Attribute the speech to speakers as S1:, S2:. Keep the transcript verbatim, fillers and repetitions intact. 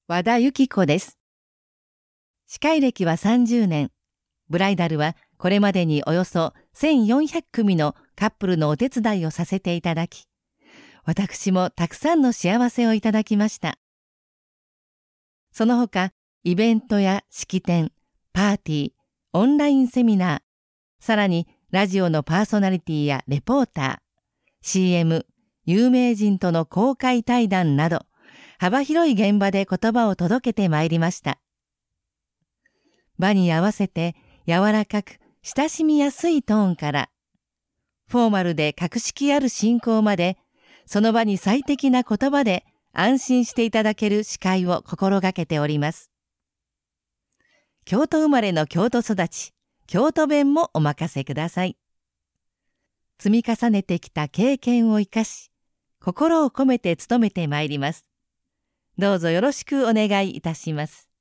S1: 和田由紀子です。司会歴はさんじゅうねん。ブライダルはこれまでにおよそせんよんひゃくくみのカップルのお手伝いをさせていただき、私もたくさんの幸せをいただきました。その他、イベントや式典、パーティー、オンラインセミナー、さらにラジオのパーソナリティやレポーター、シーエム、有名人との公開対談など、幅広い現場で言葉を届けてまいりました。場に合わせて柔らかく親しみやすいトーンから、フォーマルで格式ある進行まで、その場に最適な言葉で安心していただける司会を心がけております。京都生まれの京都育ち、京都弁もお任せください。積み重ねてきた経験を生かし、心を込めて努めてまいります。どうぞよろしくお願いいたします。